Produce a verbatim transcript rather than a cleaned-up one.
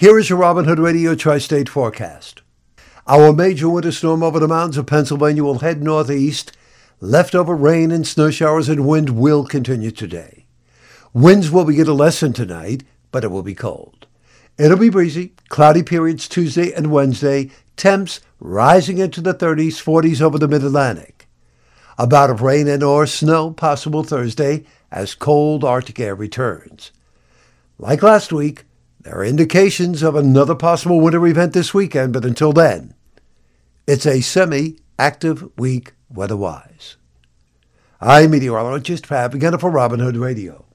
Here is your Robin Hood Radio Tri-State forecast. Our major winter storm over the mountains of Pennsylvania will head northeast. Leftover rain and snow showers and wind will continue today. Winds will begin to lessen tonight, but it will be cold. It'll be breezy, cloudy periods Tuesday and Wednesday, temps rising into the thirties, forties over the mid-Atlantic. A bout of rain and or snow possible Thursday as cold Arctic air returns. Like last week, there are indications of another possible winter event this weekend, but until then, it's a semi-active week weather-wise. I'm meteorologist Pat Vigenna for Robin Hood Radio.